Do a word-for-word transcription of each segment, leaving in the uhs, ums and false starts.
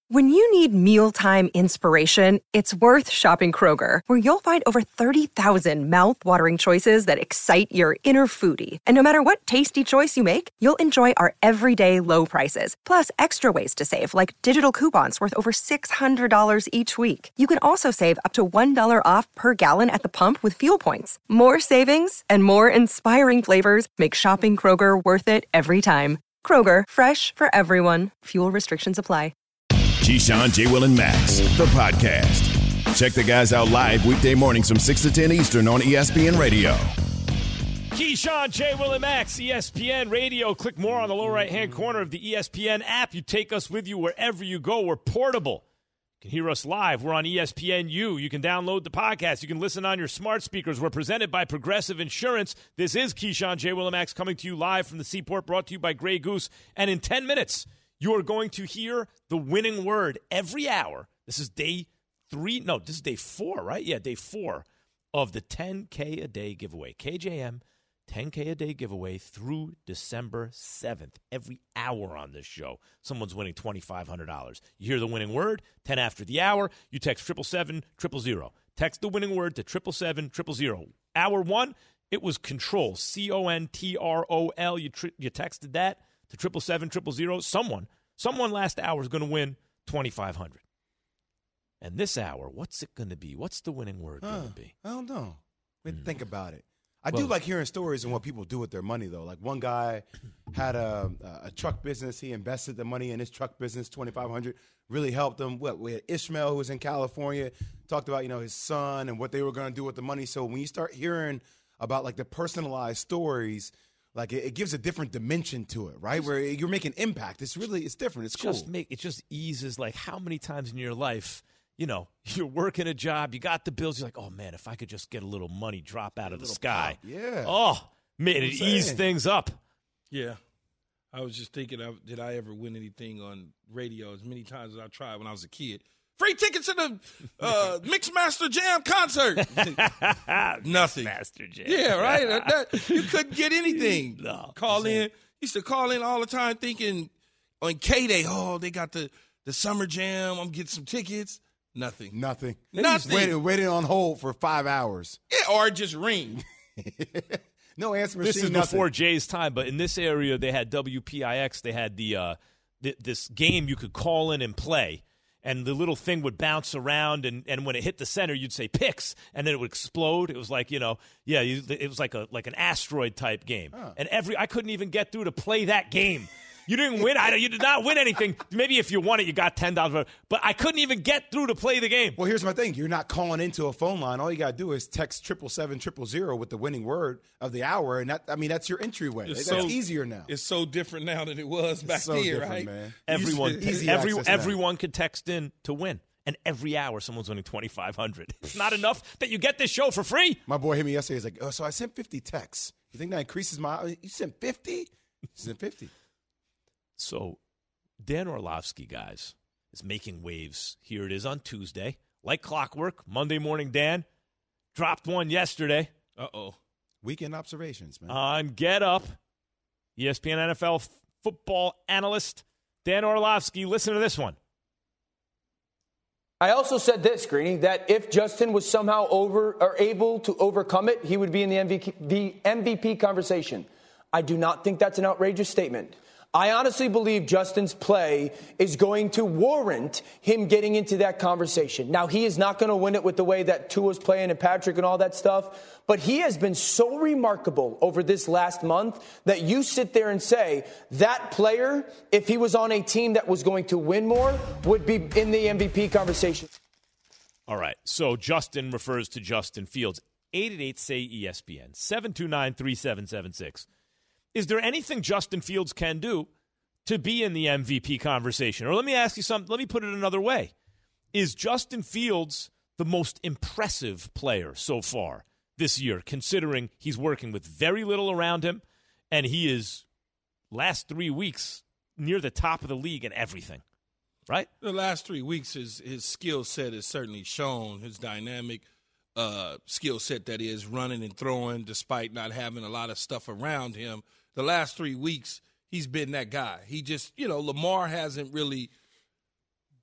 When you need mealtime inspiration, it's worth shopping Kroger, where you'll find over thirty thousand mouth-watering choices that excite your inner foodie. And no matter what tasty choice you make, you'll enjoy our everyday low prices, plus extra ways to save, like digital coupons worth over six hundred dollars each week. You can also save up to one dollar off per gallon at the pump with fuel points. More savings and more inspiring flavors make shopping Kroger worth it every time. Kroger, fresh for everyone. Fuel restrictions apply. Keyshawn, J. Will, and Max, the podcast. Check the guys out live weekday mornings from six to ten Eastern on E S P N Radio. Keyshawn, J. Will, and Max, E S P N Radio. Click more on the lower right-hand corner of the E S P N app. You take us with you wherever you go. We're portable. You can hear us live. We're on E S P N U. You can download the podcast. You can listen on your smart speakers. We're presented by Progressive Insurance. This is Keyshawn, J. Will, and Max coming to you live from the Seaport, brought to you by Grey Goose. And in ten minutes, you are going to hear the winning word every hour. This is day three. No, this is day four, right? Yeah, day four of the ten K a day giveaway. K J M, ten K a day giveaway through December seventh. Every hour on this show, someone's winning twenty-five hundred dollars. You hear the winning word, ten after the hour. You text triple seven, triple zero. Text the winning word to triple seven, triple zero. Hour one, it was control, C O N T R O L. You, tri- you texted that to triple seven, triple zero. Someone, someone last hour is going to win twenty-five hundred dollars. And this hour, what's it going to be? What's the winning word huh, going to be? I don't know. We mm. think about it. I well, do like hearing stories and what people do with their money, though. Like one guy had a, a truck business. He invested the money in his truck business, twenty-five hundred dollars. Really helped him. What we had Ishmael, who was in California, talked about, you know, his son and what they were going to do with the money. So when you start hearing about like the personalized stories, like it, it gives a different dimension to it, right? Where you're making impact. It's really, it's different. It's cool. Just make, it just eases, like, how many times in your life, you know, you're working a job, you got the bills, you're like, oh, man, if I could just get a little money drop out of the sky. Pop. Yeah. Oh, man, it eased things up. Yeah. I was just thinking, of, did I ever win anything on radio as many times as I tried when I was a kid? Free tickets to the uh, Mixmaster Jam concert. Nothing. Mixmaster Jam. Yeah, right? that, you couldn't get anything. No. Call in. Used to call in all the time thinking on K-Day, oh, they got the, the Summer Jam. I'm getting some tickets. Nothing. Nothing. Nothing. Waited, waited on hold for five hours. Yeah, or just ring. No answer machine. This is nothing. before Jay's time, but in this area, they had W P I X. They had the uh, th- this game you could call in and play. And the little thing would bounce around, and, and when it hit the center, you'd say picks, and then it would explode. It was like, you know, yeah, you, it was like a like an asteroid type game. Huh. And every I couldn't even get through to play that game. You didn't win. I, you did not win anything. Maybe if you won it, you got ten dollars. But I couldn't even get through to play the game. Well, here's my thing. You're not calling into a phone line. All you got to do is text triple seven, triple zero with the winning word of the hour. And that, I mean, that's your entryway. It's that's so, easier now. It's so different now than it was back it's so then, right? Man. Everyone, easy every, access everyone can text in to win. And every hour, someone's winning twenty-five hundred dollars. It's not enough that you get this show for free. My boy hit me yesterday. He's like, oh, so I sent fifty texts. You think that increases my – you sent fifty? You sent fifty. So Dan Orlovsky, guys, is making waves. Here it is on Tuesday. Like clockwork, Monday morning Dan dropped one yesterday. Uh-oh. Weekend observations, man. On Get Up, E S P N N F L f- football analyst Dan Orlovsky. Listen to this one. I also said this, Greeny, that if Justin was somehow over or able to overcome it, he would be in the M V P, the M V P conversation. I do not think that's an outrageous statement. I honestly believe Justin's play is going to warrant him getting into that conversation. Now, he is not going to win it with the way that Tua's playing and Patrick and all that stuff, but he has been so remarkable over this last month that you sit there and say that player, if he was on a team that was going to win more, would be in the M V P conversation. All right, so Justin refers to Justin Fields. eight eight eight, say E S P N, seven two nine, three seven seven six. Is there anything Justin Fields can do to be in the M V P conversation? Or let me ask you something. Let me put it another way. Is Justin Fields the most impressive player so far this year, considering he's working with very little around him, and he is, last three weeks, near the top of the league in everything, right? The last three weeks, his, his skill set has certainly shown, his dynamic uh, skill set that is running and throwing despite not having a lot of stuff around him. The last three weeks, he's been that guy. He just, you know, Lamar hasn't really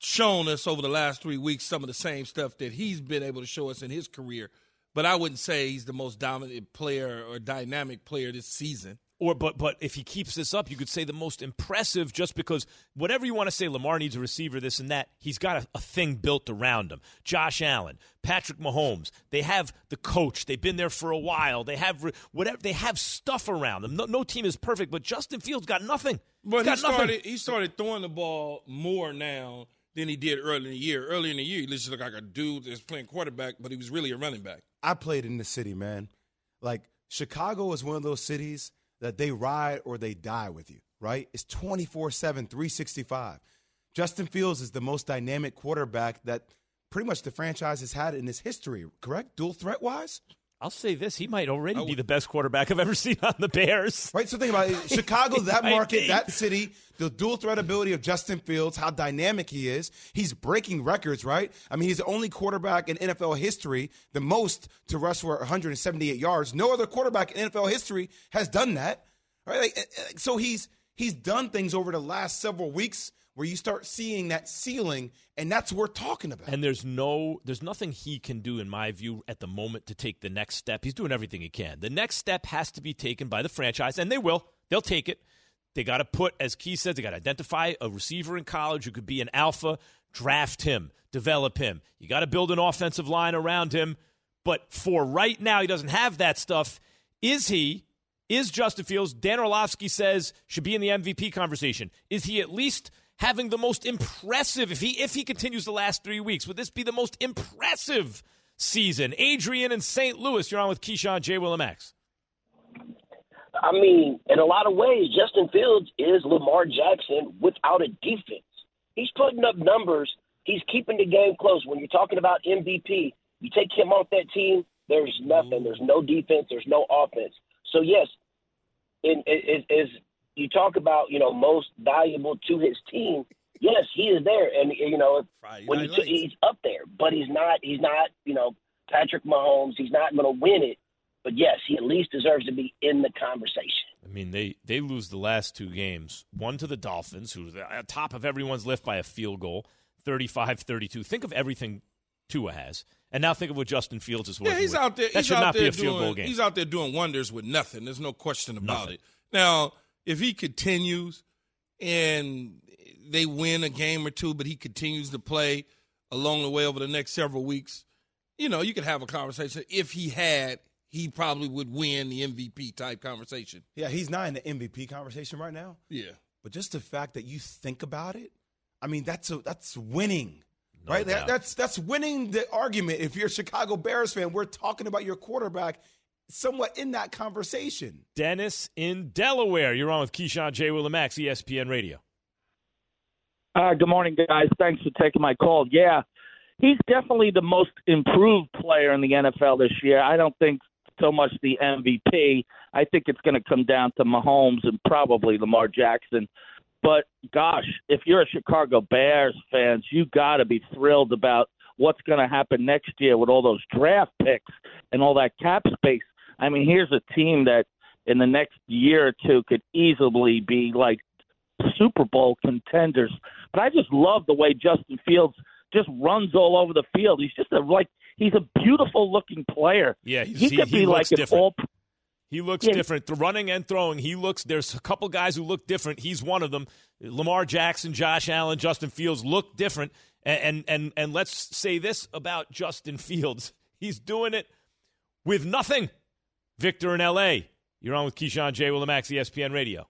shown us over the last three weeks some of the same stuff that he's been able to show us in his career. But I wouldn't say he's the most dominant player or dynamic player this season. Or, but, but if he keeps this up, you could say the most impressive, just because whatever you want to say, Lamar needs a receiver, this and that. He's got a, a thing built around him. Josh Allen, Patrick Mahomes, they have the coach. They've been there for a while. They have whatever. They have stuff around them. No, no team is perfect, but Justin Fields got nothing. But got he started. nothing. He started throwing the ball more now than he did early in the year. Early in the year, he just looked like a dude that's playing quarterback, but he was really a running back. I played in the city, man. Like, Chicago is one of those cities that they ride or they die with you, right? It's twenty-four seven, three sixty-five. Justin Fields is the most dynamic quarterback that pretty much the franchise has had in its history, correct? Dual threat-wise? I'll say this. He might already would, be the best quarterback I've ever seen on the Bears. Right, so think about it. Chicago, that might market, be. that city, the dual threat ability of Justin Fields, how dynamic he is. He's breaking records, right? I mean, he's the only quarterback in N F L history, the most to rush for one hundred seventy-eight yards. No other quarterback in N F L history has done that. Right? Like, so he's he's done things over the last several weeks where you start seeing that ceiling, and that's what we're talking about. And there's no, there's nothing he can do, in my view, at the moment to take the next step. He's doing everything he can. The next step has to be taken by the franchise, and they will. They'll take it. They got to put, as Key says, they got to identify a receiver in college who could be an alpha, draft him, develop him. You got to build an offensive line around him. But for right now, he doesn't have that stuff. Is he, is Justin Fields, Dan Orlovsky says, should be in the M V P conversation. Is he at least having the most impressive, if he if he continues the last three weeks, would this be the most impressive season? Adrian in Saint Louis, you're on with Keyshawn, J. Will and Max. I mean, in a lot of ways, Justin Fields is Lamar Jackson without a defense. He's putting up numbers. He's keeping the game close. When you're talking about M V P, you take him off that team, there's nothing. There's no defense. There's no offense. So, yes, in, in, in, you talk about, you know, most valuable to his team. Yes, he is there, and you know, Friday when Night he, Lights. he's up there, but he's not. He's not, you know, Patrick Mahomes. He's not going to win it, but yes, he at least deserves to be in the conversation. I mean, they, they lose the last two games. One to the Dolphins, who's at top of everyone's list by a field goal, thirty-five thirty-two. Think of everything Tua has, and now think of what Justin Fields is working Yeah, he's with. out there. That he's should out not there be a field doing, goal game. He's out there doing wonders with nothing. There's no question about Nothing. it. Now, if he continues and they win a game or two, but he continues to play along the way over the next several weeks, you know, you could have a conversation. If he had, he probably would win the M V P type conversation. Yeah, he's not in the M V P conversation right now. Yeah. But just the fact that you think about it, I mean, that's a, that's winning. No right? That, doubt. that's that's winning the argument. If you're a Chicago Bears fan, we're talking about your quarterback somewhat in that conversation. Dennis in Delaware, you're on with Keyshawn, J. Will and Max, E S P N Radio. Uh, good morning, guys. Thanks for taking my call. Yeah, he's definitely the most improved player in the N F L this year. I don't think so much the M V P. I think it's going to come down to Mahomes and probably Lamar Jackson. But, gosh, if you're a Chicago Bears fans, you got to be thrilled about what's going to happen next year with all those draft picks and all that cap space. I mean, here's a team that in the next year or two could easily be like Super Bowl contenders. But I just love the way Justin Fields just runs all over the field. He's just a like he's a beautiful looking player. Yeah, he's, he he, could he be looks like an different. all. He looks Yeah. different. The running and throwing, he looks. There's a couple guys who look different. He's one of them. Lamar Jackson, Josh Allen, Justin Fields look different. And and and, and let's say this about Justin Fields: he's doing it with nothing. Victor in L A, you're on with Keyshawn, J. Will and Max, E S P N Radio.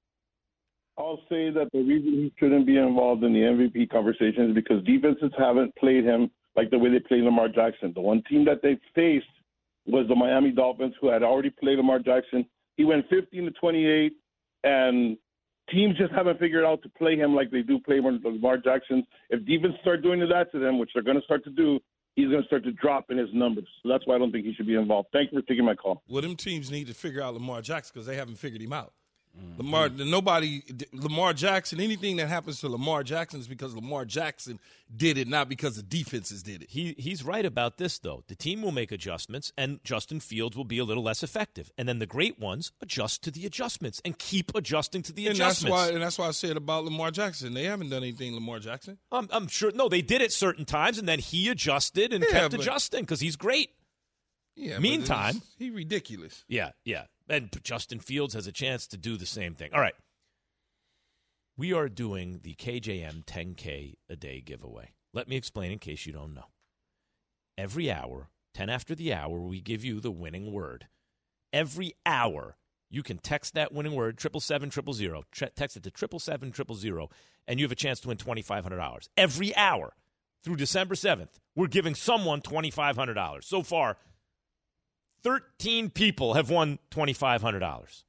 I'll say that the reason he shouldn't be involved in the M V P conversation is because defenses haven't played him like the way they played Lamar Jackson. The one team that they faced was the Miami Dolphins, who had already played Lamar Jackson. He went fifteen to twenty-eight, and teams just haven't figured out to play him like they do play Lamar Jackson. If defenses start doing that to them, which they're going to start to do, he's going to start to drop in his numbers. So that's why I don't think he should be involved. Thank you for taking my call. Well, them teams need to figure out Lamar Jackson because they haven't figured him out. Mm-hmm. Lamar, nobody, Lamar Jackson, anything that happens to Lamar Jackson is because Lamar Jackson did it, not because the defenses did it. He He's right about this, though. The team will make adjustments, and Justin Fields will be a little less effective. And then the great ones adjust to the adjustments and keep adjusting to the and adjustments. That's why, and that's why I said about Lamar Jackson. They haven't done anything, Lamar Jackson. I'm, I'm sure. No, they did it certain times, and then he adjusted and yeah, kept but, adjusting because he's great. Yeah. Meantime, he's ridiculous. Yeah, yeah. And Justin Fields has a chance to do the same thing. All right. We are doing the K J M ten K a day giveaway. Let me explain in case you don't know. Every hour, ten after the hour, we give you the winning word. Every hour, you can text that winning word, triple seven triple zero. Tre- text it to triple seven triple zero, and you have a chance to win twenty-five hundred dollars. Every hour through December seventh, we're giving someone twenty-five hundred dollars. So far, thirteen people have won twenty-five hundred dollars.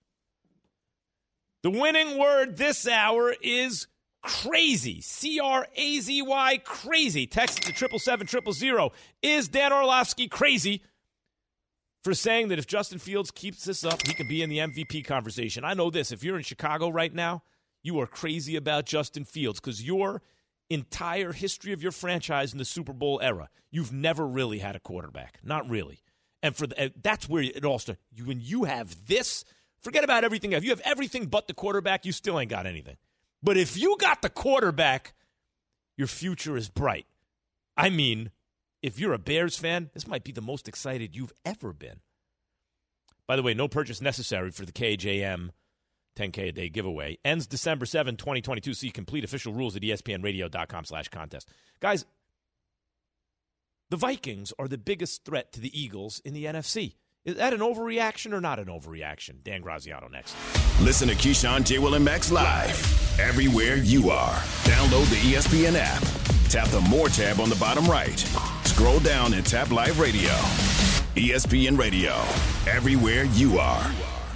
The winning word this hour is crazy. C R A Z Y, crazy. Text it to triple seven triple zero. Is Dan Orlovsky crazy for saying that if Justin Fields keeps this up, he can be in the M V P conversation? I know this. If you're in Chicago right now, you are crazy about Justin Fields because your entire history of your franchise in the Super Bowl era, you've never really had a quarterback. Not really. And for the, that's where it all starts. You, when you have this, forget about everything. If you have everything but the quarterback, you still ain't got anything. But if you got the quarterback, your future is bright. I mean, if you're a Bears fan, this might be the most excited you've ever been. By the way, no purchase necessary for the K J M ten K a day giveaway. Ends December seventh, twenty twenty-two. See complete official rules at espnradio.com slash contest. Guys, the Vikings are the biggest threat to the Eagles in the N F C. Is that an overreaction or not an overreaction? Dan Graziano next. Listen to Keyshawn, J. Will, and Max live everywhere you are. Download the E S P N app. Tap the More tab on the bottom right. Scroll down and tap Live Radio. E S P N Radio. Everywhere you are.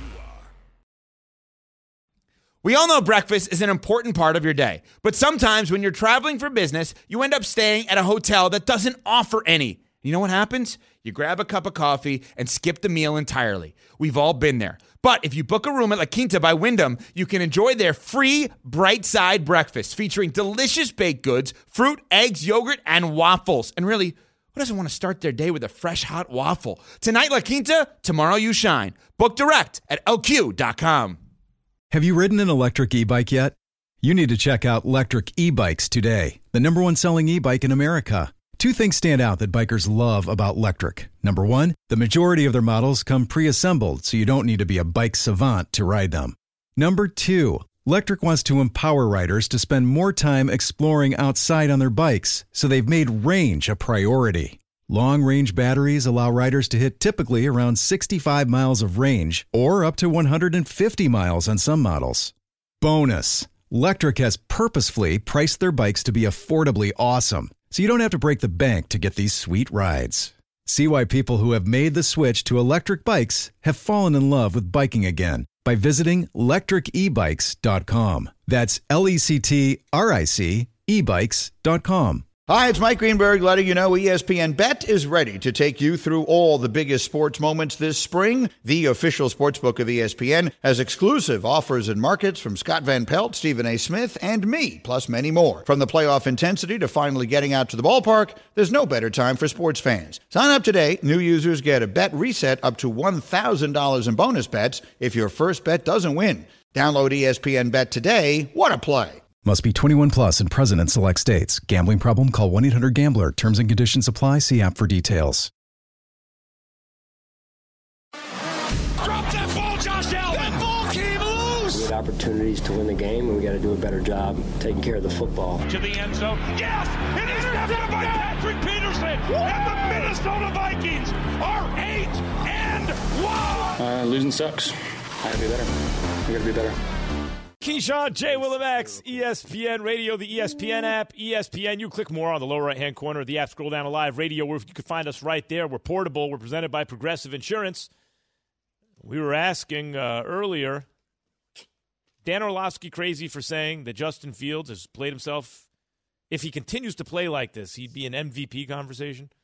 We all know breakfast is an important part of your day. But sometimes when you're traveling for business, you end up staying at a hotel that doesn't offer any. You know what happens? You grab a cup of coffee and skip the meal entirely. We've all been there. But if you book a room at La Quinta by Wyndham, you can enjoy their free Bright Side breakfast featuring delicious baked goods, fruit, eggs, yogurt, and waffles. And really, who doesn't want to start their day with a fresh, hot waffle? Tonight, La Quinta, tomorrow you shine. Book direct at L Q dot com. Have you ridden an electric e-bike yet? You need to check out Lectric E-Bikes today, the number one selling e-bike in America. Two things stand out that bikers love about Lectric. Number one, the majority of their models come pre-assembled, so you don't need to be a bike savant to ride them. Number two, Lectric wants to empower riders to spend more time exploring outside on their bikes, so they've made range a priority. Long-range batteries allow riders to hit typically around sixty-five miles of range, or up to one hundred fifty miles on some models. Bonus, Lectric has purposefully priced their bikes to be affordably awesome, so you don't have to break the bank to get these sweet rides. See why people who have made the switch to electric bikes have fallen in love with biking again by visiting lectric e bikes dot com. That's L E C T R I C e bikes dot com. Hi, it's Mike Greenberg letting you know E S P N Bet is ready to take you through all the biggest sports moments this spring. The official sportsbook of E S P N has exclusive offers and markets from Scott Van Pelt, Stephen A. Smith, and me, plus many more. From the playoff intensity to finally getting out to the ballpark, there's no better time for sports fans. Sign up today. New users get a bet reset up to one thousand dollars in bonus bets if your first bet doesn't win. Download E S P N Bet today. What a play. Must be twenty-one plus and present in select states. Gambling problem? Call one eight hundred gambler. Terms and conditions apply. See app for details. Drop that ball, Josh Allen! That ball came loose! We had opportunities to win the game, and we got to do a better job taking care of the football. To the end zone. Yes! It is intercepted by Patrick Peterson! And the Minnesota Vikings are eight and one! Uh, losing sucks. I got to be better. We got to be better. Keyshawn, J. Willimax, E S P N Radio, the E S P N app, E S P N. You click more on the lower right-hand corner of the app. Scroll down to Live Radio, where you can find us right there. We're portable. We're presented by Progressive Insurance. We were asking uh, earlier, Dan Orlovsky crazy for saying that Justin Fields has played himself. If he continues to play like this, he'd be an M V P conversation.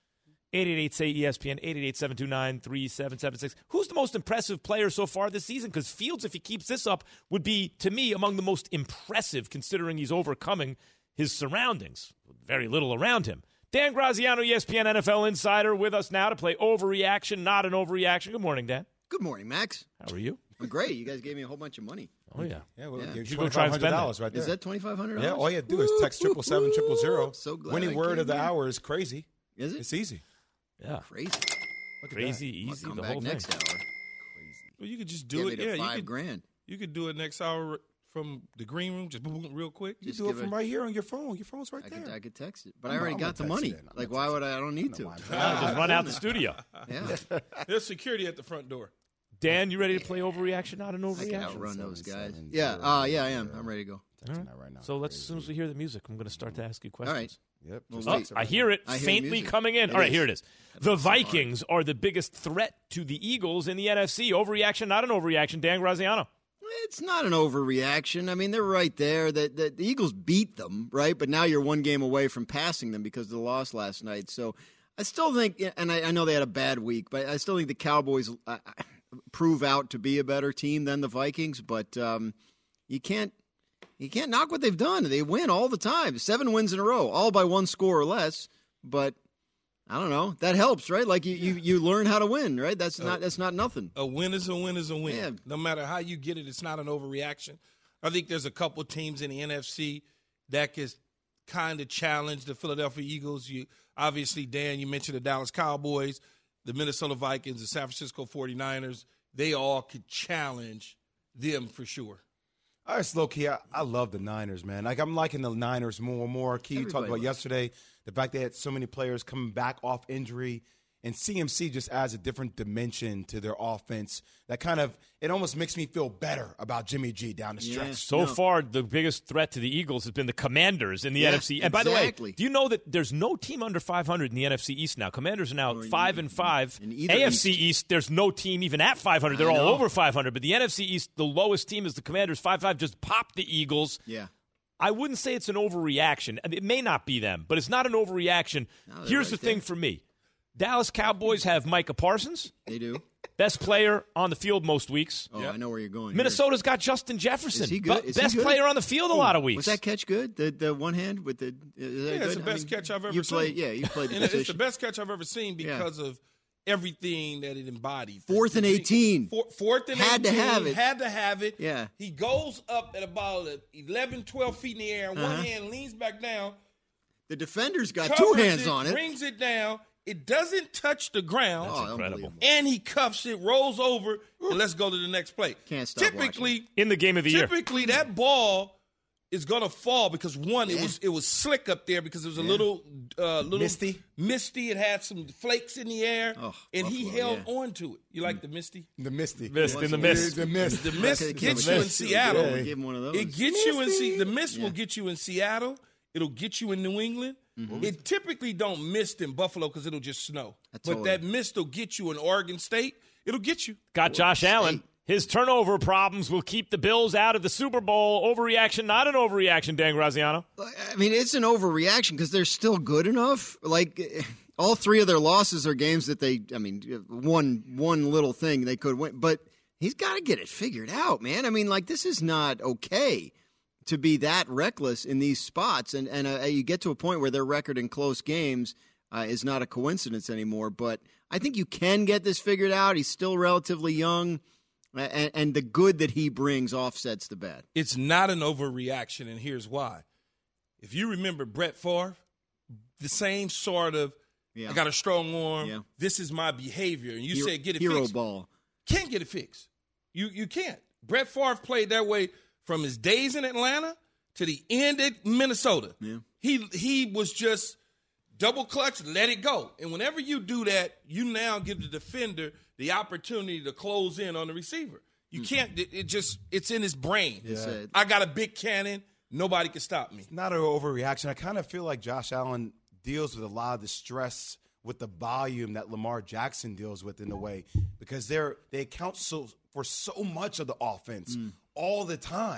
eight eight eight, say E S P N, eight eight eight, seven two nine, three seven seven six. Who's the most impressive player so far this season? Because Fields, if he keeps this up, would be, to me, among the most impressive considering he's overcoming his surroundings. Very little around him. Dan Graziano, E S P N N F L Insider, with us now to play Overreaction, Not an Overreaction. Good morning, Dan. Good morning, Max. How are you? I'm great. You guys gave me a whole bunch of money. Oh, yeah. Yeah, well, Yeah. you should go try and spend dollars that. right there. Is that twenty-five hundred dollars? Yeah, all you have to do is text triple seven triple zero. So glad Winning I word came of the in. hour is crazy. Is it? It's easy. Yeah. Crazy. Look at Crazy, I'll easy, come the back whole next thing. hour. Well, you could just Give do me it. the Yeah, five you could, grand. you could do it next hour from the green room, just boom, boom, real quick. You Just do it give from it- right here on your phone. Your phone's right I there. could, I could text it, but I'm I already I'm got the gonna text money. it in. I'm Like, gonna why text would I? I don't need to. Yeah, just run out the studio. Yeah, There's security at the front door. Dan, you ready to play Overreaction, Not an I can Overreaction? outrun those guys. seven, Yeah, zero, uh, yeah, I am. zero. I'm ready to go. All right. That right now. So let's, as soon as we hear the music, I'm going to start to ask you All questions. right. Yep. Well, just Oh, wait. text I hear it I hear the faintly music. coming in. It All right, is. here it is. The Vikings are the biggest threat to the Eagles in the N F C. Overreaction, not an overreaction. Dan Graziano. It's not an overreaction. I mean, they're right there. The, the, the Eagles beat them, right? But now you're one game away from passing them because of the loss last night. So I still think, and I, I know they had a bad week, but I still think the Cowboys uh, prove out to be a better team than the Vikings. But um, you can't you can't knock what they've done. They win all the time, seven wins in a row, all by one score or less. But I don't know. That helps, right? Like you, you, you learn how to win, right? That's not that's not nothing. A win is a win is a win. Yeah. No matter how you get it, it's not an overreaction. I think there's a couple teams in the N F C that can kind of challenge the Philadelphia Eagles. You obviously, Dan, you mentioned the Dallas Cowboys, the Minnesota Vikings, the San Francisco forty-niners. They all could challenge them for sure. All right, slow key. I, I love the Niners, man. Like I'm liking the Niners more and more. Key, you talked Everybody about loves. yesterday the fact they had so many players coming back off injury, and C M C just adds a different dimension to their offense. That kind of it almost makes me feel better about Jimmy G down the stretch. Yeah. So No. far, the biggest threat to the Eagles has been the Commanders in the Yeah, N F C. And by the exactly. way, do you know that there's no team under five hundred in the N F C East now? Commanders are now Or in- five and five. in either A F C East. East, there's no team even at five hundred. They're I all know. over five hundred. But the N F C East, the lowest team is the Commanders, five five. Just popped the Eagles. Yeah. I wouldn't say it's an overreaction. It may not be them, but it's not an overreaction. No, they're Here's right the thing there. for me. Dallas Cowboys have Micah Parsons, They do. best player on the field most weeks. Oh, I know where you're going. here. Minnesota's got Justin Jefferson, Is he good? be- Is he best good? player on the field a lot of weeks. Was that catch good? The the one hand with the is that Yeah, good? it's the I best mean, catch I've ever you seen. played, yeah, you played the And it's the position. best catch I've ever seen because of everything that it embodied. Fourth and eighteen. Four, fourth and Had to eighteen. have it. Had to have it. Yeah. He goes up at about eleven, twelve feet in the air. One Uh-huh. hand leans back down. The defender's got two covers hands on it. Brings it down. It doesn't touch the ground. Oh, incredible. And he cuffs it, rolls over, and let's go to the next play. Can't stop Typically, in the game of the year. typically that ball is gonna fall because one, it Yeah. was it was slick up there because it was a Yeah. little uh, little Misty? Misty. It had some flakes in the air, Oh, and he Buffalo, held yeah. on to it. You like the Misty? The Misty. Mist in the mist. The mist. The mist Okay, gets give you him in a- Seattle. yeah, give him one of those. It gets you in see the mist Yeah. will get you in Seattle. It'll get you in New England. Mm-hmm. It typically don't mist in Buffalo because it'll just snow. That's but all that it- mist will get you in Oregon State. It'll get you. Got Josh Allen. His turnover problems will keep the Bills out of the Super Bowl. Overreaction, not an overreaction, Dan Graziano. I mean, it's an overreaction because they're still good enough. Like eh, all three of their losses are games that they. I mean, one one little thing they could win, but he's got to get it figured out, man. I mean, like this is not okay to be that reckless in these spots, and and uh, you get to a point where their record in close games uh, is not a coincidence anymore. But I think you can get this figured out. He's still relatively young. And, and the good that he brings offsets the bad. It's not an overreaction, and here's why. If you remember Brett Favre, the same sort of, Yeah. I got a strong arm, Yeah. this is my behavior, and you Hero- said get it hero fixed. ball. Can't get it fixed. You you can't. Brett Favre played that way from his days in Atlanta to the end at Minnesota. Yeah. He he was just double clutch, let it go. And whenever you do that, you now give the defender the opportunity to close in on the receiver. You can't. It, it just it's in his brain. It's a- I got a big cannon. Nobody can stop me. Not an overreaction. I kind of feel like Josh Allen deals with a lot of the stress with the volume that Lamar Jackson deals with in a way because they're they account so for so much of the offense all the time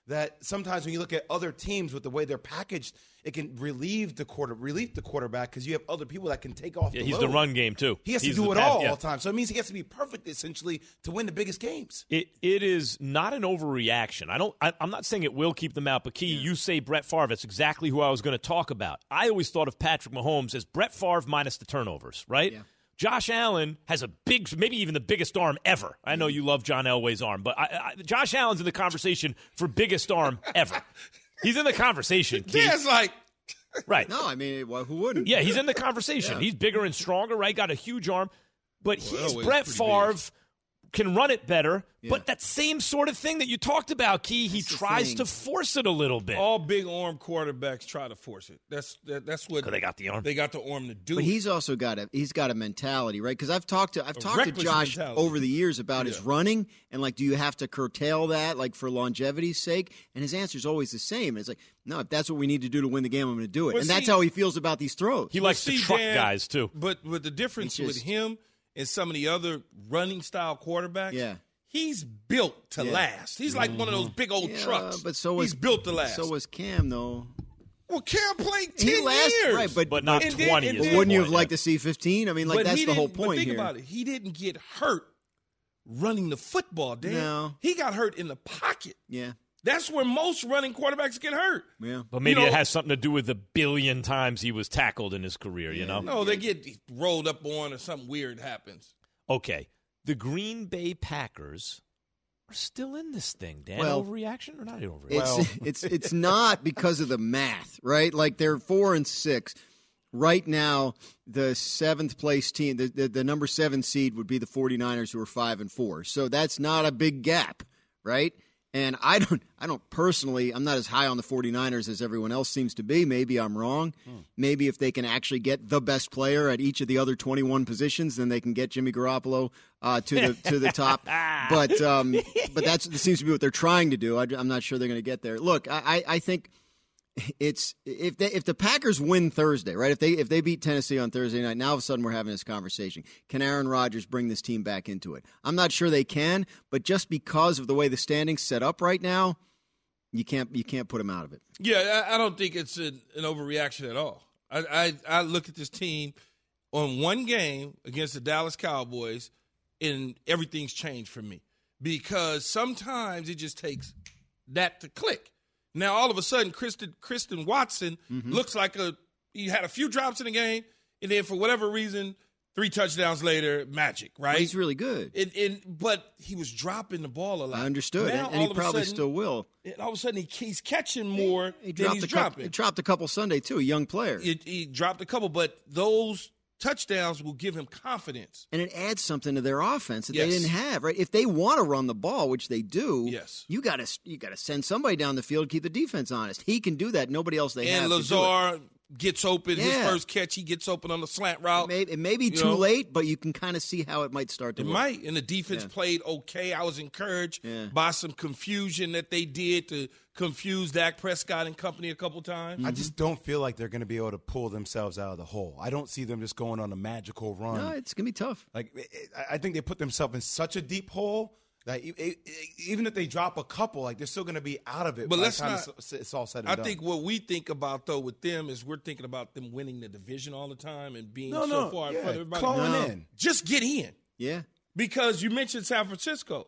that sometimes when you look at other teams with the way they're packaged, it can relieve the quarter, relieve the quarterback because you have other people that can take off. Yeah, the he's load. the run game too. He has he's to do the it pass, all yeah. all the time. So it means he has to be perfect essentially to win the biggest games. It it is not an overreaction. I don't. I, I'm not saying it will keep them out. But Key, yeah. you say Brett Favre. That's exactly who I was going to talk about. I always thought of Patrick Mahomes as Brett Favre minus the turnovers, right? Yeah. Josh Allen has a big, maybe even the biggest arm ever. I know you love John Elway's arm, but I, I, Josh Allen's in the conversation for biggest arm ever. He's in the conversation. Keith. Yeah, it's like. Right. No, I mean, well, who wouldn't? Yeah, he's in the conversation. Yeah. He's bigger and stronger, right? Got a huge arm. But well, he's Brett Favre, big. Can run it better. Yeah. But that same sort of thing that you talked about, Key, he that's tries to force it a little bit. All big arm quarterbacks try to force it. That's that, that's what they got the arm. They got the arm to do. But it. he's also got a he's got a mentality, right? Because I've talked to I've a talked to Josh mentality. over the years about yeah. his running and like, do you have to curtail that like for longevity's sake? And his answer is always the same. It's like, no, if that's what we need to do to win the game, I'm going to do it. Well, and see, that's how he feels about these throws. He likes well, to see, truck Dan, guys too. But but the difference just, with him and some of the other running style quarterbacks, yeah. he's built to yeah. last. He's like mm-hmm. one of those big old yeah, trucks. But so was, he's built to last. So was Cam, though. Well, Cam played ten he last, years, right? But, but not and twenty. Then, but wouldn't point, you have yeah. liked to see fifteen? I mean, like but that's the whole but point think here. about it. He didn't get hurt running the football, Dan. No. He got hurt in the pocket. Yeah. That's where most running quarterbacks get hurt. Yeah. But maybe you know, it has something to do with the billion times he was tackled in his career, you yeah. know? No, they get rolled up on or something weird happens. Okay. The Green Bay Packers are still in this thing, Dan. Well, overreaction or not overreaction? It's, well. it's it's not because of the math, right? Like they're four and six. Right now, the seventh place team, the, the, the number seven seed would be the 49ers, who are five and four. So that's not a big gap, right? And I don't I don't personally, I'm not as high on the 49ers as everyone else seems to be. Maybe I'm wrong. Hmm. Maybe if they can actually get the best player at each of the other twenty-one positions, then they can get Jimmy Garoppolo uh, to the to the top. But um, but that's, that seems to be what they're trying to do. I, I'm not sure they're going to get there. Look, I, I think it's if they, if the Packers win Thursday, right? If they if they beat Tennessee on Thursday night, now all of a sudden we're having this conversation. Can Aaron Rodgers bring this team back into it? I'm not sure they can, but just because of the way the standings set up right now, you can't you can't put him out of it. Yeah, I, I don't think it's an, an overreaction at all. I, I I look at this team on one game against the Dallas Cowboys, and everything's changed for me because sometimes it just takes that to click. Now, all of a sudden, Kristen, Kristen Watson mm-hmm. looks like a he had a few drops in the game, and then for whatever reason, three touchdowns later, magic, right? Well, he's really good. And, and, but he was dropping the ball a lot. I understood, now, and, and he probably sudden, still will. All of a sudden, he, he's catching more he, he than he's a dropping. Couple, he dropped a couple Sunday, too, a young player. It, he dropped a couple, but those touchdowns will give him confidence. And it adds something to their offense that yes. they didn't have, right? If they want to run the ball, which they do, yes. you got to you got to send somebody down the field, keep the defense honest. He can do that. Nobody else they and have Lazard to do it. Gets open. Yeah. His first catch, he gets open on the slant route. It may, it may be you too know? late, but you can kind of see how it might start to It look. might. And the defense Yeah. played okay. I was encouraged Yeah. by some confusion that they did to confuse Dak Prescott and company a couple times. I just don't feel like they're going to be able to pull themselves out of the hole. I don't see them just going on a magical run. No, it's going to be tough. Like it, it, I think they put themselves in such a deep hole that it, it, even if they drop a couple, like they're still going to be out of it. But by let's the time not. It's, it's all said and I done. think what we think about though with them is we're thinking about them winning the division all the time and being no, so no, far in yeah, front of everybody. clawing No. in. Just get in. Yeah. Because you mentioned San Francisco.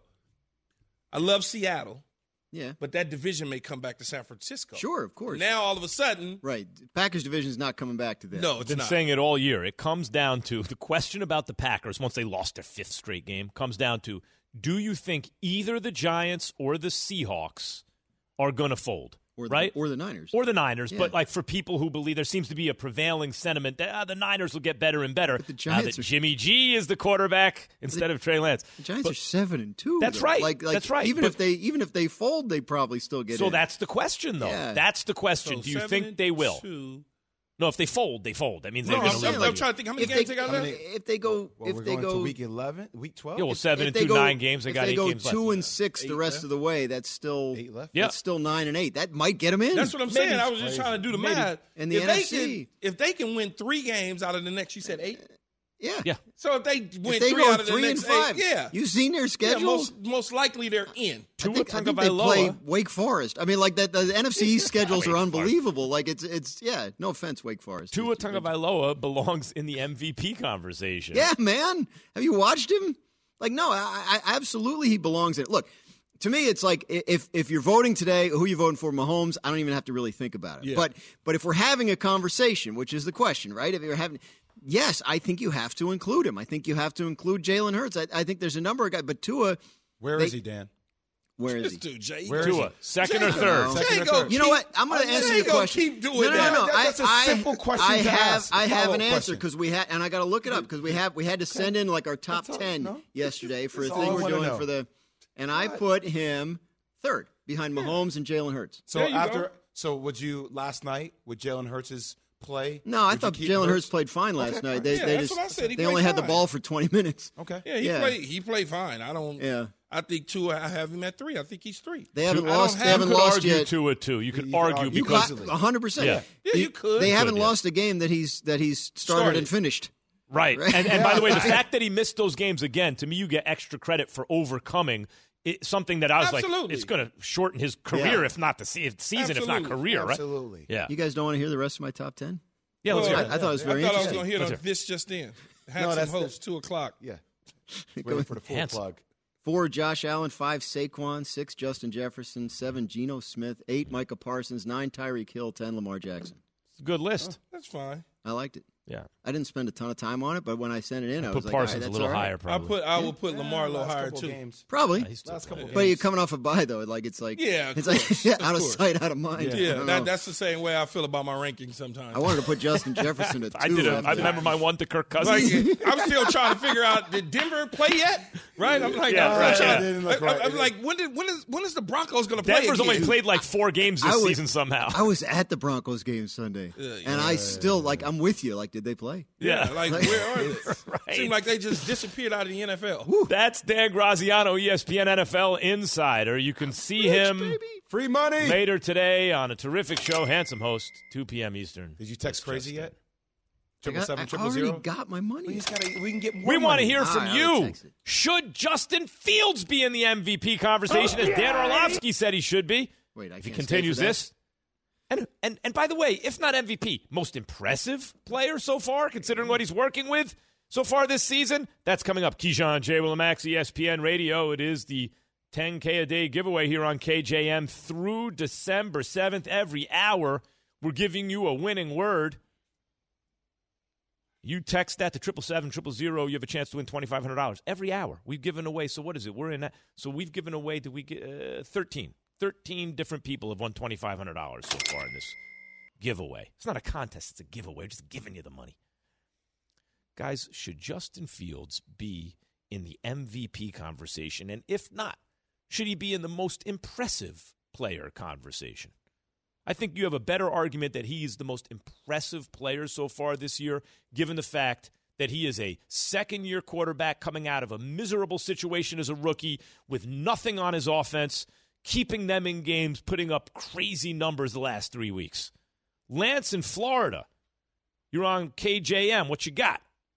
I love Seattle. Yeah. But that division may come back to San Francisco. Sure, of course. Now, all of a sudden. Right. Packers division is not coming back to them. No, I've it's been not. saying it all year. It comes down to the question about the Packers, once they lost their fifth straight game, comes down to, do you think either the Giants or the Seahawks are going to fold? Or the, right? Or the Niners. Or the Niners. Yeah. But like for people who believe, there seems to be a prevailing sentiment that ah, the Niners will get better and better. But the now Giants that are, Jimmy G is the quarterback instead the, of Trey Lance. The Giants but, are seven and two. That's though. right. Like, like that's right. Even but, if they even if they fold, they probably still get so in. So that's the question, though. Yeah. That's the question. So Do you seven think and they will? Two. No, if they fold, they fold. That means No, they're I'm, going to saying, lose. I'm trying to think how many if games they, they got left. If they go, Well, if we're they going go to week eleven, week twelve. Yeah, well, seven if and two, go, nine games. They if got they eight go games left. two and six Eight the rest left? of the way. That's still Eight left. Yeah. That's still nine and eight. That might get them in. That's what I'm Maybe. saying. I was just trying to do the Maybe. math. In the if N they F C. can, if they can win three games out of the next, you said eight. Yeah. Yeah. So if they win If they three go out of the three next and five, eight, yeah. you've seen their schedule. Yeah, most, most likely they're in. I think, I think they play Wake Forest. I mean, like that. The N F C East schedules are unbelievable. Like it's it's yeah. No offense, Wake Forest. Tua Tagovailoa belongs in the M V P conversation. Yeah, man. Have you watched him? Like, no, I, I absolutely he belongs in it. Look, to me, it's like if if you're voting today, who are you voting for? Mahomes? I don't even have to really think about it. Yeah. But but if we're having a conversation, which is the question, right? If you're having, yes, I think you have to include him. I think you have to include Jalen Hurts. I, I think there's a number of guys, but Tua. Where they, is he, Dan? Where is he? Dude, Jay, Where Tua, is he? second Jay or third? No. Second or Jay third. You know what? I'm going to Jay answer your gonna question. keep doing no, no, that. no, no. That- that's a I, simple I, question I to have, ask. I have an Follow-up answer question. because we had, and I got to look it up because we have, we had to send in like our top That's all- ten no? yesterday for a That's all thing I we're wanna doing know. for the, and I put him third behind Mahomes and Jalen Hurts. So There you after, go. so would you last night with Jalen Hurts' play? No, I would you thought keep Jalen Hurts Hurts played fine last Okay. night. They, Yeah, they that's just, what I said. He they played only had the fine. ball for twenty minutes. Okay. Yeah, he Yeah. played. He played fine. I don't. Yeah. I think two. I have him at three. I think he's three. They haven't I don't lost. They have- haven't You could lost argue yet. Tua too. You could You could argue argue You because got one hundred percent. Yeah. Yeah, you could. They You haven't could, yeah. lost a game that he's that he's started, Started. and finished. right. Right. And, and by the way, the fact that he missed those games again, to me, you get extra credit for overcoming it, something that I was like, Absolutely. it's going to shorten his career, Yeah. if not the se- season, if not Absolutely. career, right? Absolutely. Yeah. You guys don't want to hear the rest of my top ten? Yeah, let's Well, hear it. I thought it was very I thought I was interesting. going to hit Let's on hear it. this just in. No, Handsome that's- host, two o'clock. Yeah. Waiting for the full Handsome. plug. Four, Josh Allen. Five, Saquon. Six, Justin Jefferson. Seven, Geno Smith. Eight, Micah Parsons. Nine, Tyreek Hill. Ten, Lamar Jackson. It's a good list. That's fine. I liked it. Yeah. I didn't spend a ton of time on it, but when I sent it in, I Put was like, Parsons all right, a that's little all right. higher, I probably. put. I will put Lamar a little last higher couple too. games. Probably. Yeah, he's still Last couple playing. But you're coming off a bye, though. Like, it's like, Yeah, of it's course, like of out of course. sight, out of mind. I Yeah, don't that, know. that's the same way I feel about my rankings sometimes. I wanted to put Justin Jefferson at two. I did. A, after I that. remember my one to Kirk Like, Cousins. I'm still trying to figure out, did Denver play yet? Right? I'm like, Yeah, I'm, right, trying- yeah. Didn't look I- right. I'm like, when did when is when is the Broncos going to play? Denver's again? only played like four games this I was- season somehow. I was at the Broncos game Sunday, and I still like. I'm with you. Like, did they play? Yeah, Yeah. like where are they? Right. Seemed like they just disappeared out of the N F L. That's Dan Graziano, E S P N N F L Insider. You can see him Free money. later today on a terrific show. Handsome host, two p.m. Eastern. Did you text That's crazy just yet? I, Triple got, seven, I triple already zero. got my money. We, just gotta, we can get more We want to money. hear from All right, I'll you. text it. Should Justin Fields be in the M V P conversation, as Dan Orlovsky said he should be? Wait, I If he can't stay continues for that? this. And, and and by the way, if not M V P, most impressive player so far, considering what he's working with so far this season. That's coming up. Keyshawn, J. Willimax, E S P N Radio. It is the ten K a day giveaway here on K J M through December seventh. Every hour, we're giving you a winning word. You text that to triple seven triple zero. You have a chance to win twenty five hundred dollars every hour. We've given away. So what is it? We're in that. So we've given away. Did we get uh, thirteen? Thirteen different people have won twenty five hundred dollars so far in this giveaway. It's not a contest. It's a giveaway. We're just giving you the money, guys. Should Justin Fields be in the M V P conversation? And if not, should he be in the most impressive player conversation? I think you have a better argument that he is the most impressive player so far this year, given the fact that he is a second-year quarterback coming out of a miserable situation as a rookie with nothing on his offense, keeping them in games, putting up crazy numbers the last three weeks. Lance in Florida, you're on K J M. What you got?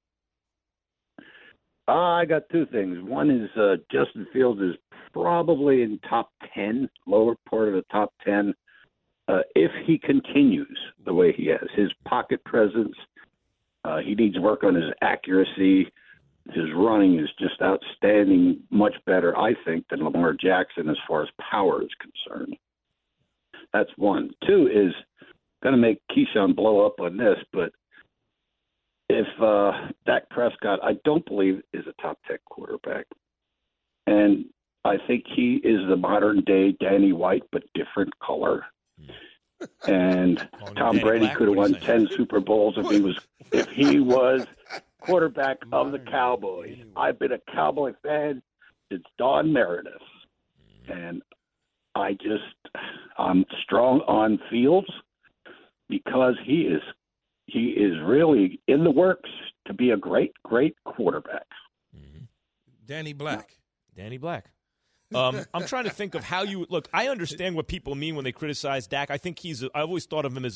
Uh, I got two things. One is uh, Justin Fields is probably in top ten, lower part of the top ten, uh, if he continues the way he has. His pocket presence, uh, he needs work on his accuracy. His running is just outstanding, much better, I think, than Lamar Jackson as far as power is concerned. That's one. Two is going to make Keyshawn blow up on this, but if uh, Dak Prescott, I don't believe, is a top ten quarterback. And I think he is the modern-day Danny White, but different color. And Tom Danny Brady Black? could have What are won you saying? ten Super Bowls if he was if he was quarterback of the Cowboys. I've been a Cowboy fan since Don Meredith, and I just I'm strong on Fields because he is he is really in the works to be a great great quarterback. Danny Black. Danny Black. Um, I'm trying to think of how you look. I understand what people mean when they criticize Dak. I think he's. A, I always thought of him as a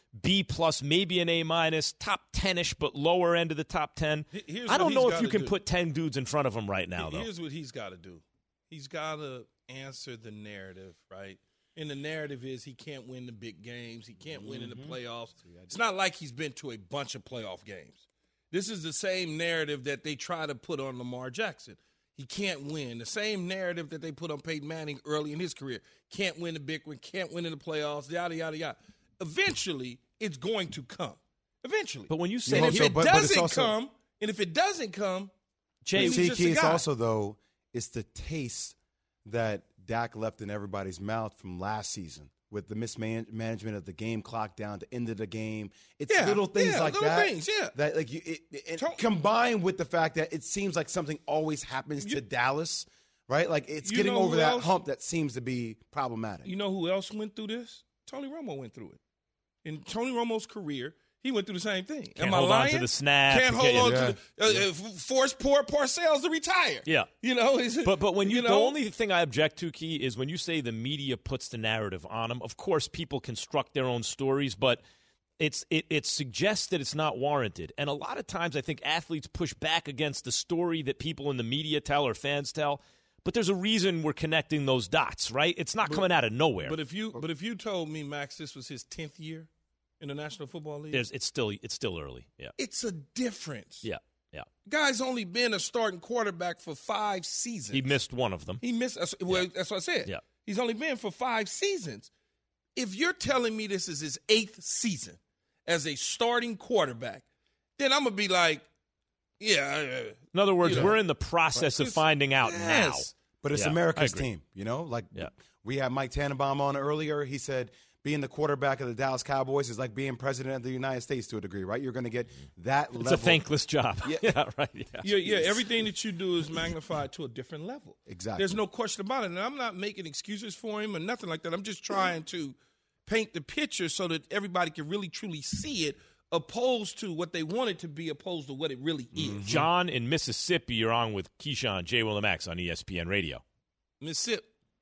B plus, maybe an A minus, top ten-ish, but lower end of the top ten. Here's I don't know if you can do. put ten dudes in front of him right now, though. Here's what he's got to do. He's got to answer the narrative, right? And the narrative is he can't win the big games. He can't mm-hmm. win in the playoffs. It's not like he's been to a bunch of playoff games. This is the same narrative that they try to put on Lamar Jackson. He can't win. The same narrative that they put on Peyton Manning early in his career. Can't win the big one, can't win in the playoffs, yada, yada, yada. Eventually, it's going to come. Eventually. But when you say and if so, it but, doesn't but also, come, and if it doesn't come, Jay, see, he's it's also, though, it's the taste that Dak left in everybody's mouth from last season with the mismanagement of the game clock down to end of the game. It's yeah, little things yeah, like little that. Things, yeah. That like you, it, it, combined with the fact that it seems like something always happens you, to Dallas, right? Like it's you getting know over that else? hump that seems to be problematic. You know who else went through this? Tony Romo went through it. In Tony Romo's career, he went through the same thing. Can't Am I hold lying? on to the snap. Can't hold yeah. on yeah. to the uh, yeah. force poor Parcells to retire. Yeah, you know. But but when you, you know? the only thing I object to, Key, is when you say the media puts the narrative on them. Of course, people construct their own stories, but it's it it suggests that it's not warranted. And a lot of times, I think athletes push back against the story that people in the media tell or fans tell. But there's a reason we're connecting those dots, right? It's not but, coming out of nowhere. But if you but if you told me, Max, this was his tenth year in the National Football League, There's, it's still it's still early. Yeah, it's a difference. Yeah, yeah. Guy's only been a starting quarterback for five seasons. He missed one of them. He missed. Well, yeah. that's what I said. Yeah, he's only been for five seasons. If you're telling me this is his eighth season as a starting quarterback, then I'm gonna be like, yeah. Uh, in other words, you know, we're in the process of finding out yes. now. But it's yeah, America's team, you know? Like yeah. we had Mike Tannenbaum on earlier. He said being the quarterback of the Dallas Cowboys is like being president of the United States to a degree, right? You're going to get that it's level. It's a thankless job. Yeah, yeah right. Yeah. yeah, yeah. Everything that you do is magnified to a different level. Exactly. There's no question about it. And I'm not making excuses for him or nothing like that. I'm just trying to paint the picture so that everybody can really, truly see it, opposed to what they want it to be, opposed to what it really is. Mm-hmm. John in Mississippi, you're on with Keyshawn, J. Will and Max on E S P N Radio. Mississippi.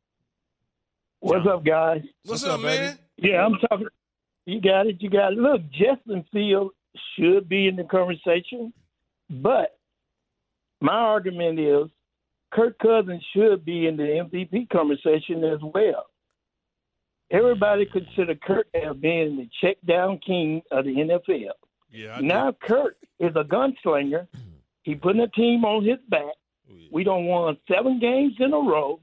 What's up, guys? What's, What's up, up man? Yeah, I'm talking. You got it. You got it. Look, Justin Fields should be in the conversation, but my argument is Kirk Cousins should be in the M V P conversation as well. Everybody consider Kirk as being the check down king of the N F L. Yeah. I now do. Kirk is a gunslinger. He putting a team on his back. Oh, yeah. We don't won seven games in a row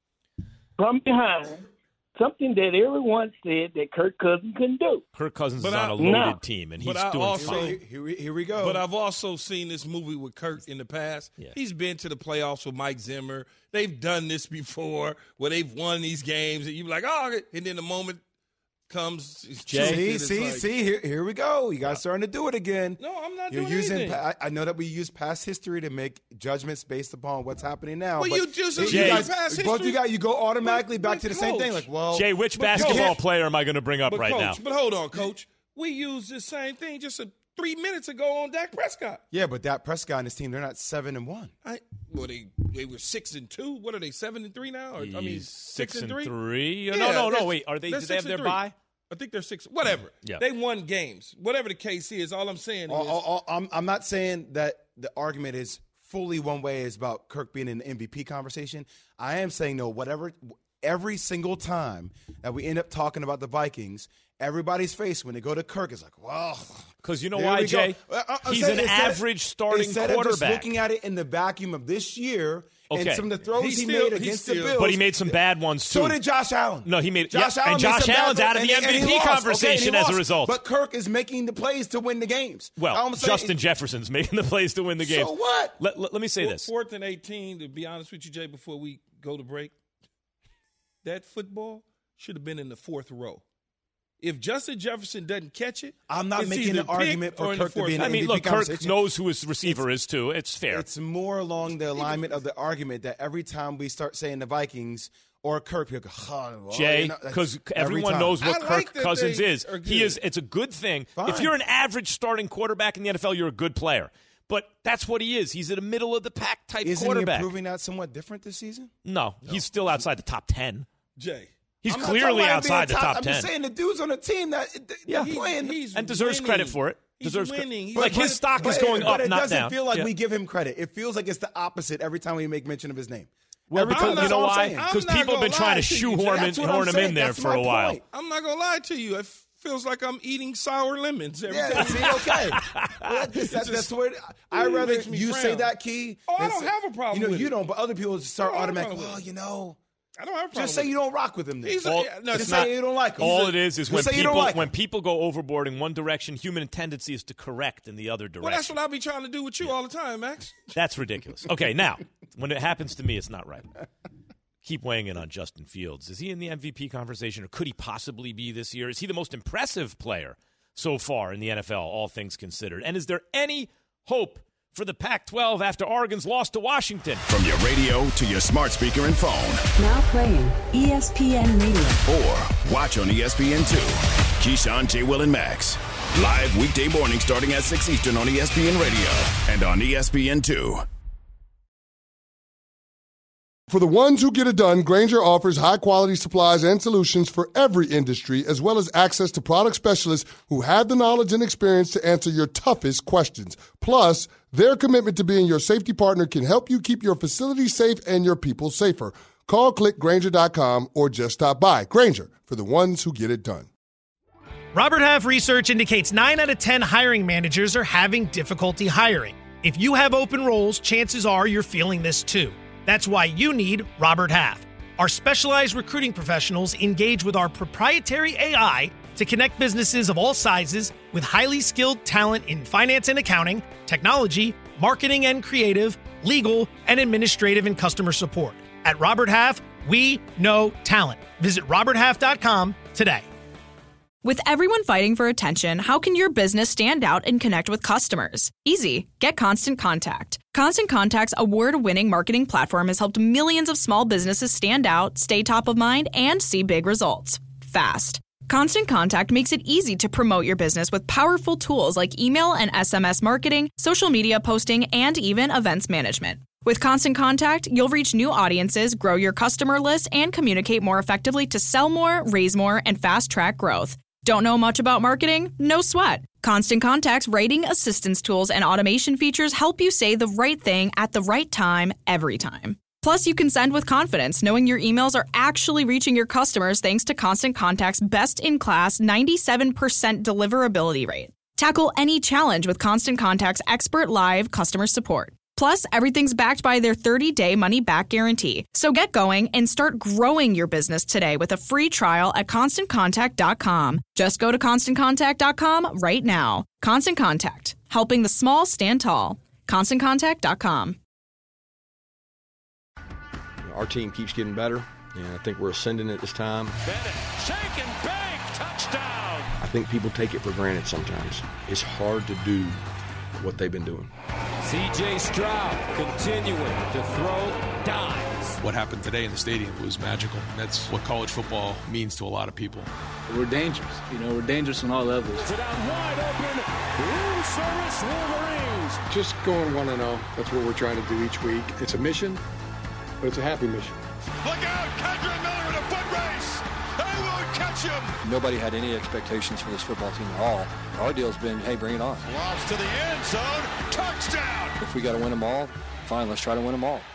from behind. Something that everyone said that Kirk Cousins can do. Kirk Cousins but is I, on a loaded no. team, and but he's I doing also, fine. Here, here we go. But I've also seen this movie with Kirk in the past. Yeah. He's been to the playoffs with Mike Zimmer. They've done this before where they've won these games, and you're like, oh, and then the moment comes. Jay, see, see, like, see, here, here we go. You guys starting to do it again. No, I'm not You're doing using, anything. I, I know that we use past history to make judgments based upon what's happening now. Well, but you just you Jay, guys, past both history. you guys, you go automatically but, back but to the coach, same thing. Like, well, Jay, which but basketball coach, player am I going to bring up but right coach, now? But hold on, Coach. We used the same thing just a, three minutes ago on Dak Prescott. Yeah, but Dak Prescott and his team, they're not seven and one. I, well, they they were six and two. What are they, seven and three now? Or, I mean, six, six and and three. three? Yeah, no, no, no. Wait, are they? They're Do they have six their and three. bye? I think they're six. Whatever. Yeah. They won games. Whatever the case is, all I'm saying All, is. all, all, I'm, I'm not saying that the argument is fully one way is about Kirk being in the M V P conversation. I am saying, no, whatever, every single time that we end up talking about the Vikings, everybody's face when they go to Kirk is like, well. Because you know why, Jay? Uh, He's saying, an instead, average starting instead quarterback. Of just looking at it in the vacuum of this year okay. and some of the throws He's he still, made against still, the Bills. But he made some bad ones, too. So did Josh Allen. No, he made Josh yeah, Allen and Josh made some Allen's bad out of the and, M V P and he conversation okay, as lost. a result. But Kirk is making the plays to win the games. Well, saying, Justin Jefferson's making the plays to win the games. So what? Let, let, let me say Four, this. Fourth and eighteen, to be honest with you, Jay, before we go to break, that football should have been in the fourth row. If Justin Jefferson doesn't catch it, I'm not it's making either an argument pick or for in the Kirk to fourth be in row. I mean, M V P look, Kirk conversation. knows who his receiver is, too. It's fair. It's more along the alignment of the argument that every time we start saying the Vikings or Kirk, people go, oh, well, Jay, you know, because every everyone time. knows what I Kirk like that Cousins they is. are good. He is. It's a good thing. Fine. If you're an average starting quarterback in the N F L, you're a good player. But that's what he is. He's a middle of the pack type Isn't quarterback. he improving that somewhat different this season? No, no, he's still outside the top ten. Jay, He's I'm not clearly talking about him outside the being top I'm ten. just saying the dude's on the team that Yeah. yeah. playing. He's and deserves winning. credit for it. He's Deserves winning. credit. He's Like his winning. stock is But- going but up, it not doesn't down. feel like Yeah. we give him credit. It feels like it's the opposite every time we make mention of his name. Well, Every because time- you that's know all I'm why? saying. Because I'm not people have been gonna trying lie to to you, shoehorn, That's him, what I'm horn him saying. in there That's for my a while. point. I'm not gonna lie to you. It feels like I'm eating sour lemons every Yeah, time. see, okay. Well, that's, that's, just- that's where I'd it rather makes me you frown. say that, Key. Oh, I than don't say- have a problem You know, with you it. don't, but other people just start I don't have a automatically, problem well, with you know. I don't have a problem. Just say with you don't rock with him then. He's a- All, yeah, no, it's it's not, say you don't like him. all He's a- it is is just when say you don't people like him. when people go overboard in one direction, human tendency is to correct in the other it. direction. Well, that's what I be trying to do with you all the time, Max. That's ridiculous. Okay, now, when it happens to me, it's not right. Keep weighing in on Justin Fields. Is he in the M V P conversation, or could he possibly be this year? Is he the most impressive player so far in the N F L, all things considered? And is there any hope for the Pac twelve after Oregon's loss to Washington? From your radio to your smart speaker and phone. Now playing E S P N Radio. Or watch on E S P N two. Keyshawn, J. Will, and Max. Live weekday morning starting at six Eastern on E S P N Radio and on E S P N two. For the ones who get it done, Grainger offers high-quality supplies and solutions for every industry, as well as access to product specialists who have the knowledge and experience to answer your toughest questions. Plus, their commitment to being your safety partner can help you keep your facility safe and your people safer. Call, click Grainger dot com, or just stop by. Grainger, for the ones who get it done. Robert Half research indicates nine out of ten hiring managers are having difficulty hiring. If you have open roles, chances are you're feeling this too. That's why you need Robert Half. Our specialized recruiting professionals engage with our proprietary A I to connect businesses of all sizes with highly skilled talent in finance and accounting, technology, marketing and creative, legal, and administrative and customer support. At Robert Half, we know talent. Visit robert half dot com today. With everyone fighting for attention, how can your business stand out and connect with customers? Easy. Get Constant Contact. Constant Contact's award-winning marketing platform has helped millions of small businesses stand out, stay top of mind, and see big results fast. Constant Contact makes it easy to promote your business with powerful tools like email and S M S marketing, social media posting, and even events management. With Constant Contact, you'll reach new audiences, grow your customer list, and communicate more effectively to sell more, raise more, and fast-track growth. Don't know much about marketing? No sweat. Constant Contact's writing assistance tools and automation features help you say the right thing at the right time, every time. Plus, you can send with confidence, knowing your emails are actually reaching your customers thanks to Constant Contact's best-in-class ninety-seven percent deliverability rate. Tackle any challenge with Constant Contact's expert live customer support. Plus, everything's backed by their thirty-day money-back guarantee. So get going and start growing your business today with a free trial at constant contact dot com. Just go to constant contact dot com right now. Constant Contact, helping the small stand tall. constant contact dot com. Our team keeps getting better, and I think we're ascending at this time. Bennett, shake and bake, touchdown. I think people take it for granted sometimes. It's hard to do what they've been doing. C J Stroud continuing to throw dimes. What happened today in the stadium was magical. That's what college football means to a lot of people. We're dangerous. You know, we're dangerous on all levels. Sit down wide open. Room service Wolverines. Just going one and oh. That's what we're trying to do each week. It's a mission, but it's a happy mission. Look out, Kendrick Miller in a foot race. They won't catch him. Nobody had any expectations for this football team at all. Our deal's been, hey, bring it on. Lofts to the end zone. Touchdown. If we got to win them all, fine, let's try to win them all.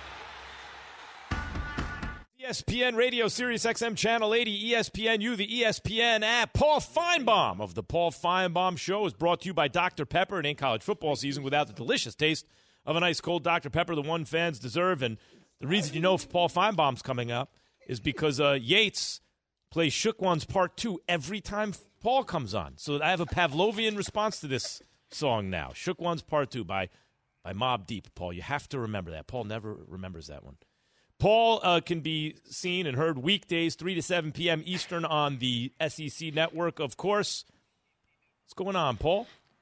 E S P N Radio, Sirius X M Channel eighty, E S P N U, the E S P N app. Paul Feinbaum of the Paul Feinbaum Show is brought to you by Doctor Pepper. It ain't college football season without the delicious taste of a nice cold Doctor Pepper, the one fans deserve. And the reason you know if Paul Feinbaum's coming up is because uh, Yates plays Shook Ones Part two every time Paul comes on. So I have a Pavlovian response to this song now. Shook Ones Part two by, by Mobb Deep, Paul. You have to remember that. Paul never remembers that one. Paul uh, can be seen and heard weekdays, three to seven p.m. Eastern on the S E C Network, of course. What's going on, Paul?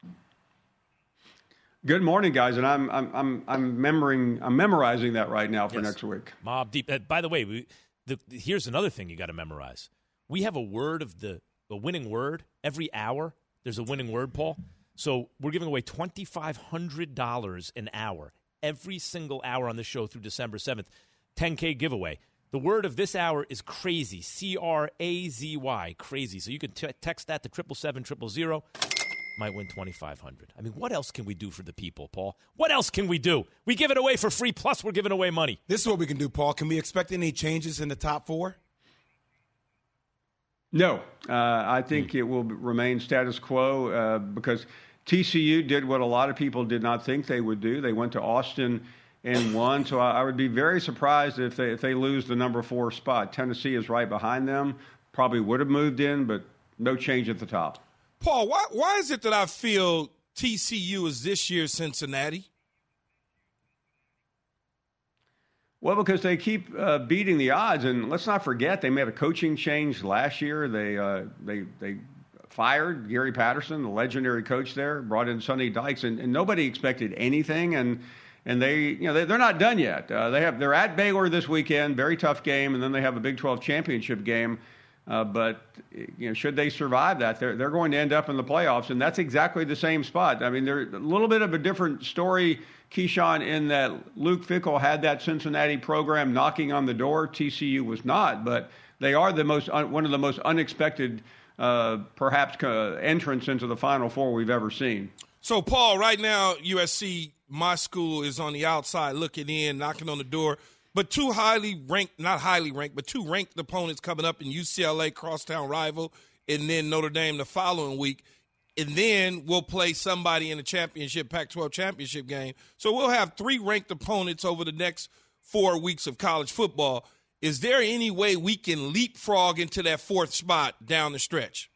Good morning, guys, and I'm I'm I'm I'm memorizing I'm memorizing that right now for Yes. next week. Mobb Deep. Uh, by the way, we, the, here's another thing you got to memorize. We have a word of the a winning word every hour. There's a winning word, Paul. So we're giving away twenty-five hundred dollars an hour every single hour on the show through December seventh. ten K giveaway. The word of this hour is crazy, C R A Z Y, crazy. So you can t- text that to triple seven triple zero. Might win twenty-five hundred dollars. I mean, what else can we do for the people, Paul? What else can we do? We give it away for free, plus we're giving away money. This is what we can do, Paul. Can we expect any changes in the top four? No. Uh, I think mm. it will remain status quo uh, because T C U did what a lot of people did not think they would do. They went to Austin and won. So I, I would be very surprised if they, if they lose the number four spot. Tennessee is right behind them. Probably would have moved in, but no change at the top. Paul, why why is it that I feel T C U is this year's Cincinnati? Well, because they keep uh, beating the odds, and let's not forget they made a coaching change last year. They uh, they they fired Gary Patterson, the legendary coach there, brought in Sonny Dykes, and, and nobody expected anything. And and they you know they, they're not done yet. Uh, they have they're at Baylor this weekend, very tough game, and then they have a Big twelve championship game. Uh, but you know, should they survive that, they're they're going to end up in the playoffs, and that's exactly the same spot. I mean, they're a little bit of a different story, Keyshawn, in that Luke Fickell had that Cincinnati program knocking on the door. T C U was not, but they are the most one of the most unexpected, uh, perhaps, uh, entrants into the Final Four we've ever seen. So, Paul, right now, U S C, my school, is on the outside looking in, knocking on the door. But two highly ranked, not highly ranked, but two ranked opponents coming up in U C L A, crosstown rival, and then Notre Dame the following week. And then we'll play somebody in the championship, Pac twelve championship game. So we'll have three ranked opponents over the next four weeks of college football. Is there any way we can leapfrog into that fourth spot down the stretch?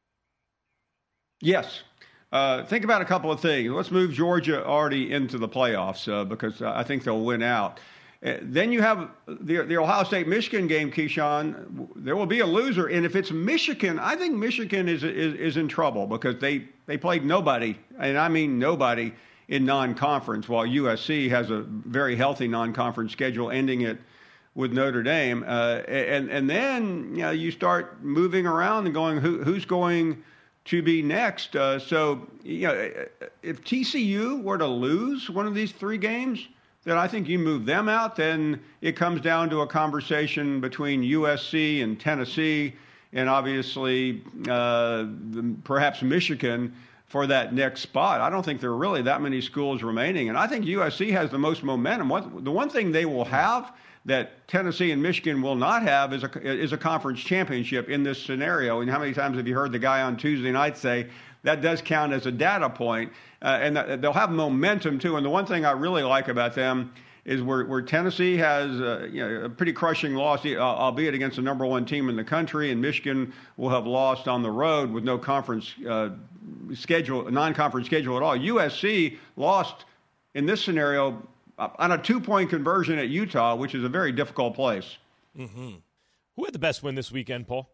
Yes. Uh, think about a couple of things. Let's move Georgia already into the playoffs uh, because I think they'll win out. Uh, then you have the, the Ohio State-Michigan game, Keyshawn. There will be a loser. And if it's Michigan, I think Michigan is, is, is in trouble because they, they played nobody, and I mean nobody, in non-conference, while U S C has a very healthy non-conference schedule, ending it with Notre Dame. Uh, and, and then you know, you start moving around and going, who, who's going to be next? Uh, so you know, if T C U were to lose one of these three games, then I think you move them out. Then it comes down to a conversation between U S C and Tennessee and obviously uh, the, perhaps Michigan for that next spot. I don't think there are really that many schools remaining. And I think U S C has the most momentum. What, the one thing they will have that Tennessee and Michigan will not have is a, is a conference championship in this scenario. And how many times have you heard the guy on Tuesday night say, that does count as a data point, uh, and th- they'll have momentum too. And the one thing I really like about them is where, where Tennessee has uh, you know, a pretty crushing loss, albeit against the number one team in the country, and Michigan will have lost on the road with no conference uh, schedule, non-conference schedule at all. U S C lost in this scenario on a two-point conversion at Utah, which is a very difficult place. Mm-hmm. Who had the best win this weekend, Paul?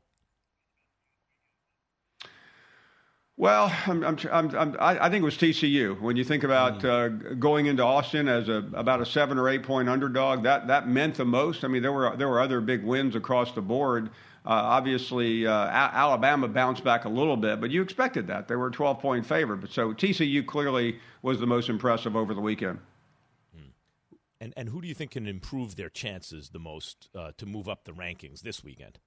Well, I'm, I'm, I'm, I think it was T C U. When you think about uh, going into Austin as a about a seven or eight point underdog, that that meant the most. I mean, there were there were other big wins across the board. Uh, obviously, uh, a- Alabama bounced back a little bit, but you expected that. They were a twelve point favorite. But so T C U clearly was the most impressive over the weekend. And and who do you think can improve their chances the most uh, to move up the rankings this weekend?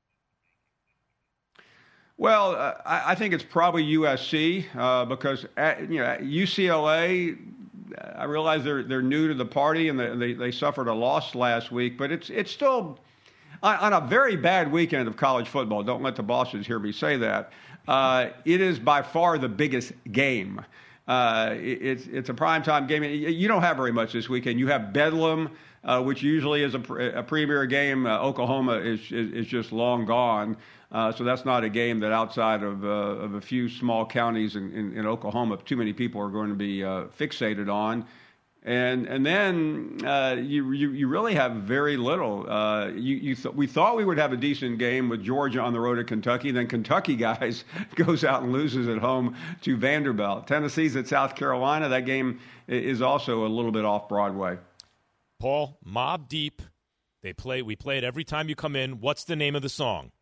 Well, uh, I, I think it's probably U S C uh, because at, you know U C L A. I realize they're they're new to the party and they they, they suffered a loss last week, but it's it's still on, on a very bad weekend of college football. Don't let the bosses hear me say that. Uh, it is by far the biggest game. Uh, it, it's it's a primetime game. You don't have very much this weekend. You have Bedlam, uh, which usually is a, a premier game. Uh, Oklahoma is, is is just long gone. Uh, so that's not a game that outside of, uh, of a few small counties in, in, in Oklahoma, too many people are going to be uh, fixated on. And and then uh, you, you you really have very little. Uh, you you th- we thought we would have a decent game with Georgia on the road at Kentucky. Then Kentucky, guys, goes out and loses at home to Vanderbilt. Tennessee's at South Carolina. That game is also a little bit off Broadway. Paul, Mobb Deep, they play. We play it every time you come in. What's the name of the song?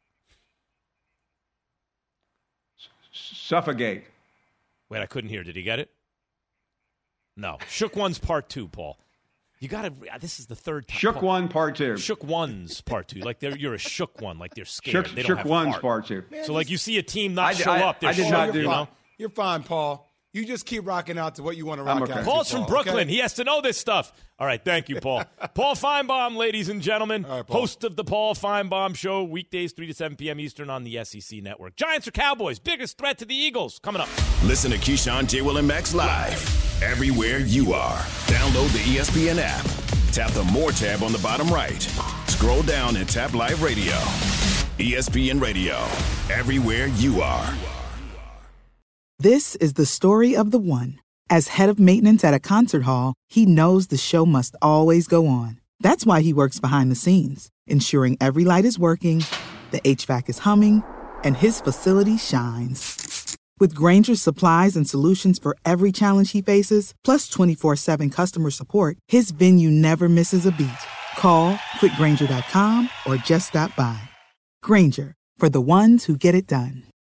Suffocate. Wait, I couldn't hear. Did he get it? No. Shook Ones Part Two, Paul. You got to. This is the third time. Shook one, part two. Shook ones, part two. Like they're, you're a shook one. Like they're scared. Shook, they don't shook have ones, heart. part two. So like you see a team not I, show I, up. They're I did shook, not do you know? You're fine, Paul. You just keep rocking out to what you want to rock okay. out to. Paul's from Paul, Brooklyn. okay? He has to know this stuff. All right, thank you, Paul. Paul Feinbaum, ladies and gentlemen, right, Paul. host of the Paul Feinbaum Show, weekdays three to seven p.m. Eastern on the S E C Network. Giants or Cowboys? Biggest threat to the Eagles? Coming up. Listen to Keyshawn, J. Will, and Max live everywhere you are. Download the E S P N app. Tap the More tab on the bottom right. Scroll down and tap Live Radio. E S P N Radio. Everywhere you are. This is the story of the one. As head of maintenance at a concert hall, he knows the show must always go on. That's why he works behind the scenes, ensuring every light is working, the H V A C is humming, and his facility shines. With Grainger's supplies and solutions for every challenge he faces, plus twenty-four seven customer support, his venue never misses a beat. Call quick grainger dot com or just stop by. Grainger, for the ones who get it done.